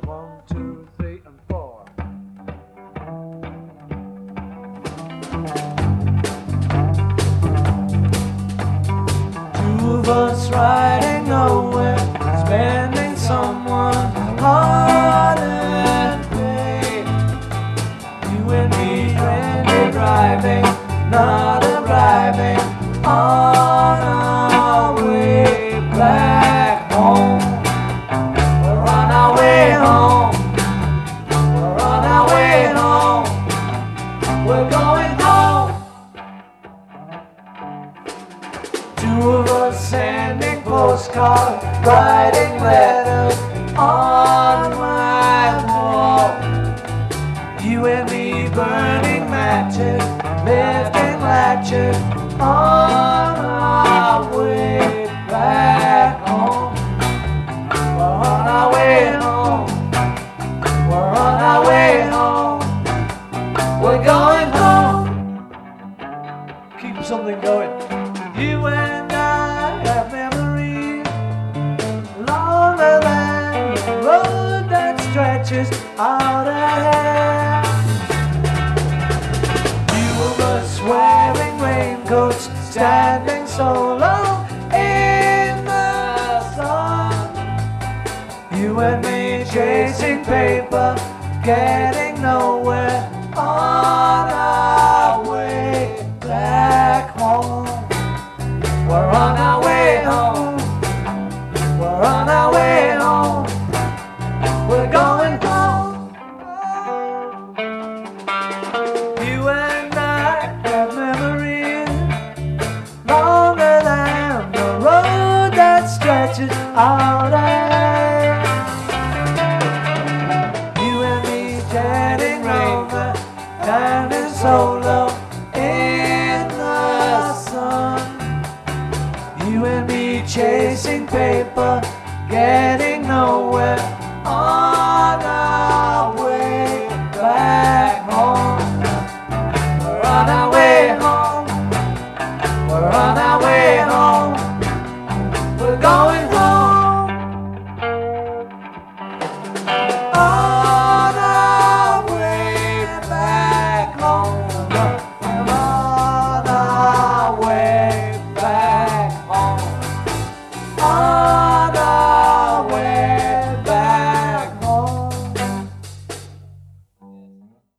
1, 2, 3, and 4. Two of us riding nowhere, spending someone holiday. You and me, trendy driving, not arriving on our way back home. We're on our way home. We're on our way home. We're going home. Two of us sending postcards, writing letters on my wall. You and me burning matches, lifting latches on our way back home. We're on our way home. We're on our way home. We're going home. Keep something going. You and I have memories longer than the road that stretches out ahead. Few of us wearing raincoats, standing so long in the sun. You and me chasing paper, getting nowhere on our way back home. We're on our way home. We're on our way home. We're going home. You and I have memories longer than the road that stretches out ahead. You and me jetting over, standing solo in the sun. You and me chasing paper, getting